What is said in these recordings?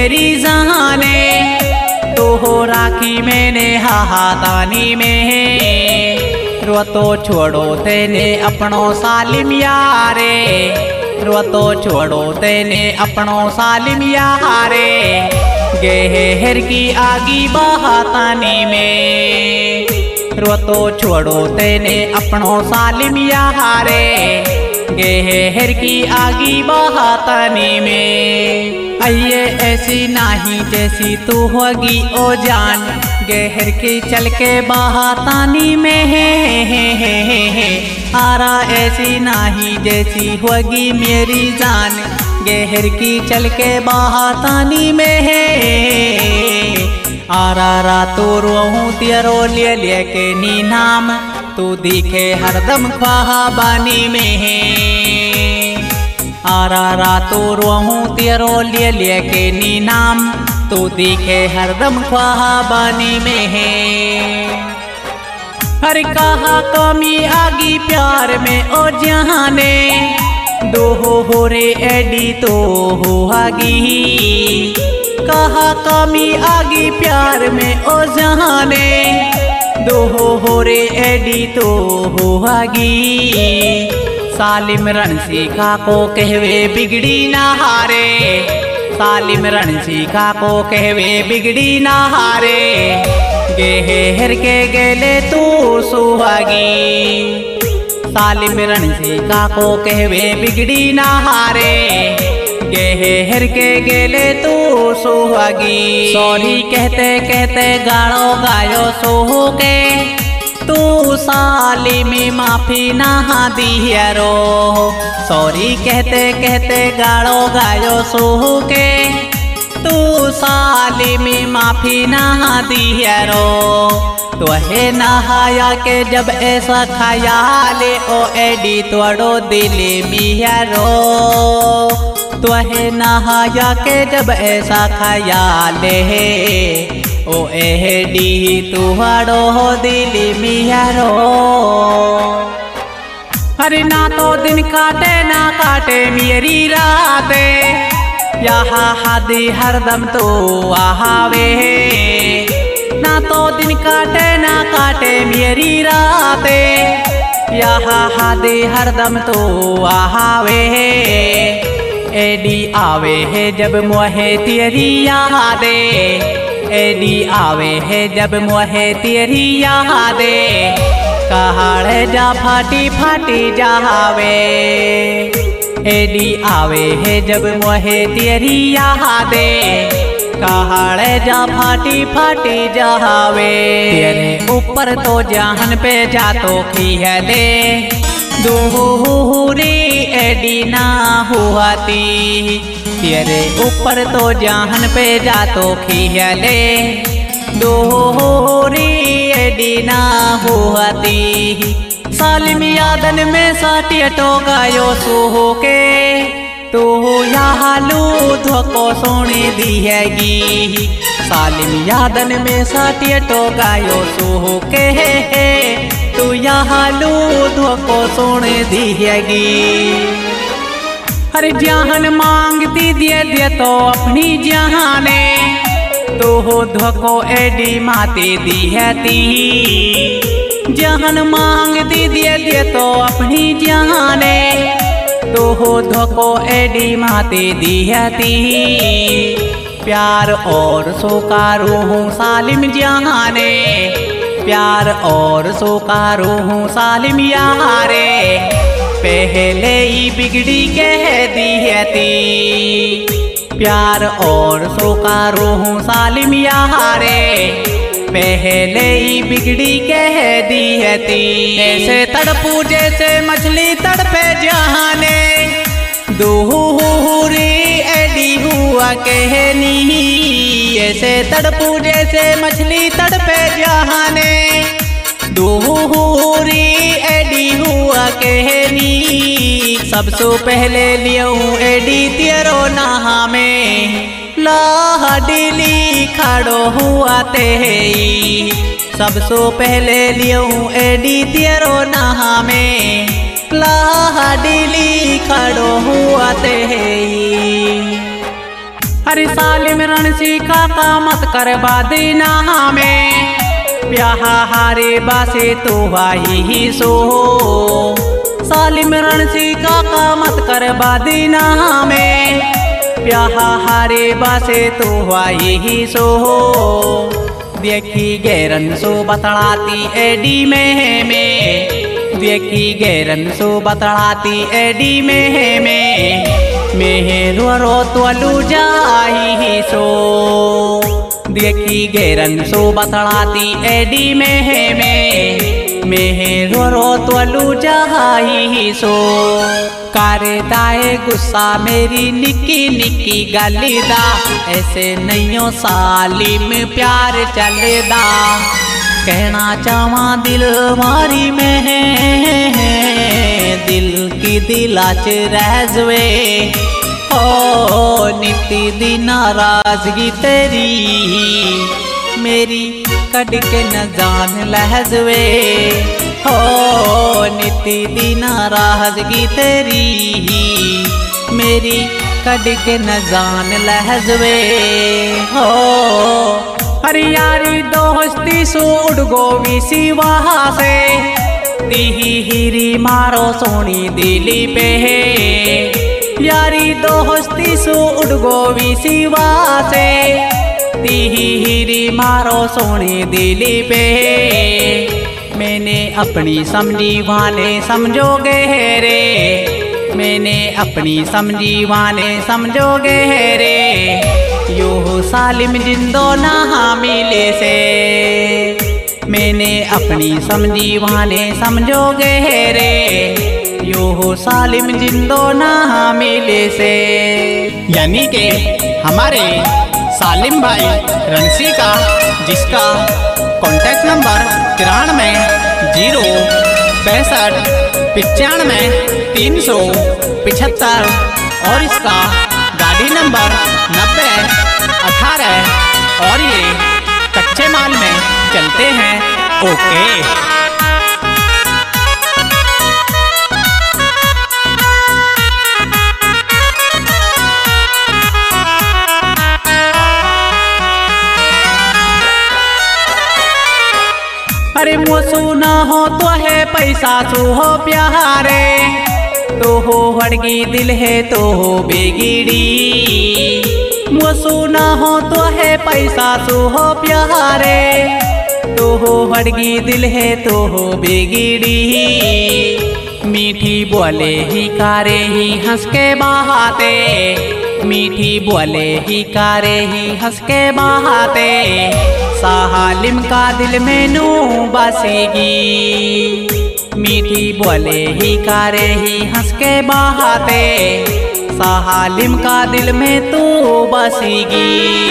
मेरी जाने, तो हो राखी मैंने हाहातानी में, रो तो छोड़ो तेने अपनो सालिम यारे, रो तो छोड़ो तेने अपनो सालिम यारे, गहर की आगी बहातानी में, रो तो छोड़ो तेने अपनो सालिम यारे, गहर की आगी बहातानी में। आइए ऐसी नाही जैसी तू होगी ओ जान, गहर की चल के बहातानी में है, आरा ऐसी नाही जैसी होगी मेरी जान, गहर की चल के बहातानी में है, आरा रातो रोहूं तेरो ले ले के नी नाम, तू दिखे हरदम ख्वाबानी में है, आरा रातो रोहूं तेरो ले ले के नी नाम, तू दिखे हरदम ख्वाबानी में है। हर कहा कमी आगी प्यार में ओ जाने, दो हो रे एडी तो हो आगी, कहा कमी आगी प्यार में ओ जाने, दो हो रे एडी तो हो आगी, सालिम रणसीखा को कहवे बिगड़ी ना हारे, सालिम रणसीखा को कहवे बिगड़ी ना हारे, गहर के गेले तू सुहागी, सालिम रणसीखा को कहवे बिगड़ी ना हारे, गहर के गेले तू सुहागी। सॉरी कहते कहते गाड़ो गायो सोहो के, तू सालिम माफी ना दिहरो, सॉरी कहते कहते गाड़ो गायो सोहो के, तू सालिम माफी ना दिहरो, तो है नहाया के जब ऐसा ख्याल ओ एडी तोड़ो दिल मियारो, तो है नहाया के जब ऐसा ख्याल है ओ एडी तुहाड़ो दिल मियारो। अरे ना तो दिन काटे ना काटे मेरी राते, यहाँ हादी हरदम तो आहावे, ना तो दिन काटे ना काटे मेरी राते, यहाँ हादी हरदम तो आहावे, एडी आवे है जब मोहे तेरी यादे, एडी आवे है जब मोहे तेरी यादे, कहाड़े जा फाटी फाटी जावे, एडी आवे है जब मोहे तेरी यादे, कहाड़े जा फाटी फाटी जावे, तेरे ऊपर तो जहन पे जा तो खिहले, दूरी एडी ना हुआती, तेरे ऊपर तो जहन पे जा तो खिहले, दूरी एडी ना हुआती, सालिम यादन में साटिया तो गायो सोहो के, तू यहाँ लूध को सोने दिहेगी, सालिम यादन में साटिया तो गायो सोहो के, तू यहाँ लूध को सोने दिहेगी। हर जहान मांगती दिए दिए तो अपनी जहाने, तो हो धोको एडी माते दिहती, जहान मांगती दिए दिए तो अपनी जहाने, तो हो धोको एडी माते दिहती, प्यार और सोकारू हूँ सालिम जहाने, प्यार और सोकारू हूँ सालिम यारे, पहले ही बिगड़ी कह दिहती, प्यार और सोकारू हूँ सालिम यारे, पहले ही बिगड़ी कह दिहती, ऐसे तड़पू जैसे मछली तड़पे जहाने, दूरी एडी हुआ कहनी, ऐसे तड़पू जैसे मछली तड़पे जहाने, दूरी एडी हुआ कहनी, सबसे पहले लियो एडी तेरो नहा में, लाडली खड़ो हुआ ते, सबसे पहले लियो एडी तेरो नहा में, लाडली खड़ो हुआ ते, अरे सालिम रणसी काका मत कर बादीना में ब्याह हारे बासे तो वाही सो। सालिम रणसी काका मत कर बादीना में ब्याह हारे बासे तो वाही सो। देखी गैरन सो बतलाती एडी में देखी गैरन सो बतलाती एडी में मेहरो रो तोलू जाही सो। देखी गैरन सो बतलाती एडी में मेहरो रो तोलू जाही सो। करे दाए गुस्सा मेरी निकी निकी गलीदा ऐसे नैयो सालिम प्यार चलेदा। कहना चावा दिल मारी में दिल की दिलाच रहजवे ओ निती दी नाराजगी तेरी मेरी कड के न जान लहजवे हो। निती दी नाराजगी तेरी मेरी कड के न जान लहजवे हो। हरी यारी दोस्ती सो उड़ गोवी सी वहाँ से दिही हीरी मारो सोनी दिली पे यारी दोस्ती सो उड़ गोवी सी वहाँ से दिही हीरी मारो सोनी दिली पे। मैंने अपनी समझी वाने समझोगे रे मैंने अपनी समझी वाने समझोगे रे यो सालिम जिंदो ना मिले से। मैंने अपनी समझी वाने समझोगे रे यो सालिम जिंदो ना मिले से। यानी कि हमारे सालिम भाई रणसी का जिसका कॉन्टैक्ट नंबर 93 65 375 और इसका गाड़ी नंबर 9018 और ये कच्चे माल में चलते हैं। ओके। अरे मोसू ना हो तो है पैसा सो हो प्यारे तो हो हड़गी दिल है तो हो बेगिड़ी। मोसू ना हो तो है पैसा सो हो प्यारे तो हो हड़गी दिल है तो हो बेगिड़ी। मीठी बोले ही कारे ही हंस के बहाते मीठी बोले ही कारे ही हंस के बहाते। सालिम का दिल में नू बसेगी मीठी बोले ही कारे ही हंस के बहाते। सालिम का दिल में तू बसेगी।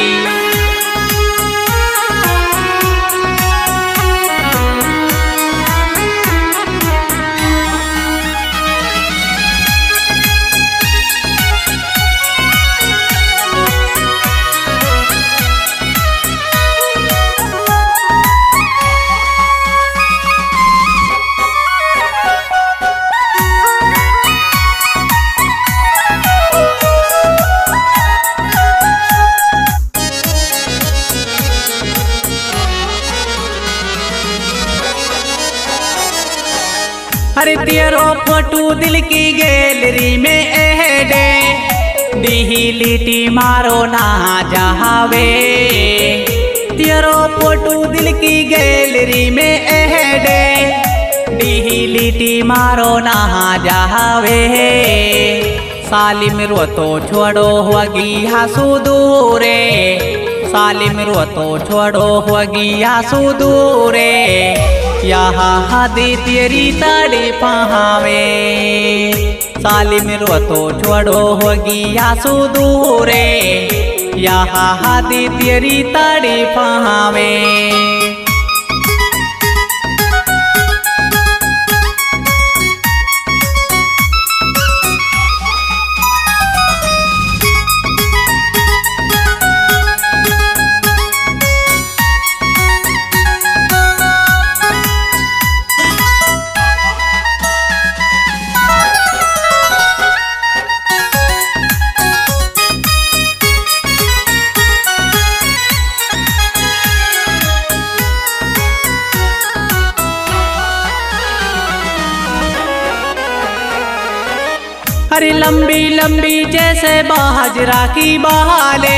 अरे तेरो फोटो दिल की गैलरी में एडे दिही लिटी मारो ना जहावे। तेरो फोटो दिल की गैलरी में एडे दिही लिटी मारो ना जहावे। सालिम रो तो छोड़ो होगी हासू दूरे सालिम रो तो छोड़ो होगी हासू दूरे। यहाँ हादी तेरी ताड़ी पहावे सालिम रो तो छोड़ो होगी आंसू दूरे। यहाँ हादी तेरी ताड़ी पहावे। अरे लंबी लंबी जैसे बाजरा की बहाले,